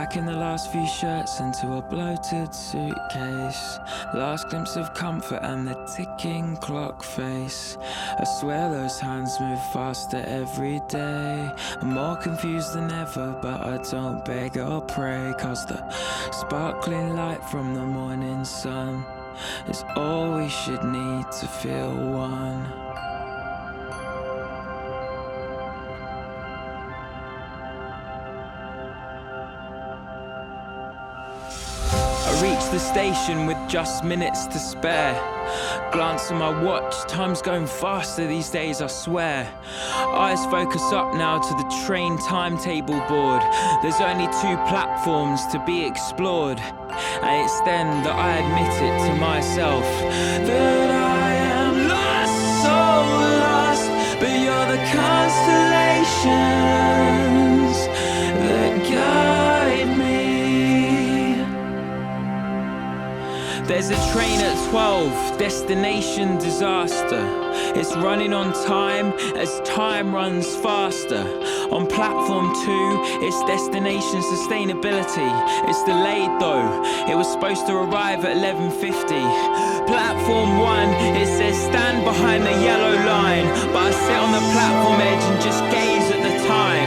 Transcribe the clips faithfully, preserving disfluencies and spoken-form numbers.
Packing the last few shirts into a bloated suitcase. Last glimpse of comfort and the ticking clock face. I swear those hands move faster every day. I'm more confused than ever, but I don't beg or pray, 'cause the sparkling light from the morning sun is all we should need to feel one. I reach the station with just minutes to spare. Glance at my watch, time's going faster these days, I swear. Eyes focus up now to the train timetable board. There's only two platforms to be explored, and it's then that I admit it to myself, that I am lost, so lost. But you're the constellations that guide me. There's a train at twelve, destination disaster. It's running on time as time runs faster. On platform two, it's destination sustainability. It's delayed though, it was supposed to arrive at eleven fifty. Platform one, it says stand behind the yellow line, but I sit on the platform edge and just gaze at the time.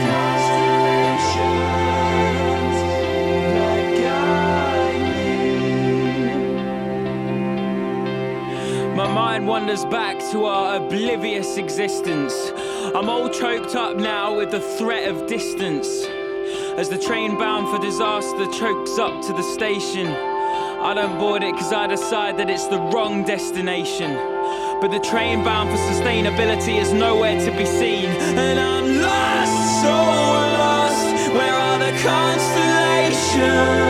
My mind wanders back to our oblivious existence. I'm all choked up now with the threat of distance. As the train bound for disaster chokes up to the station, I don't board it 'cause I decide that it's the wrong destination. But the train bound for sustainability is nowhere to be seen, and I'm lost, so lost. Where are the constellations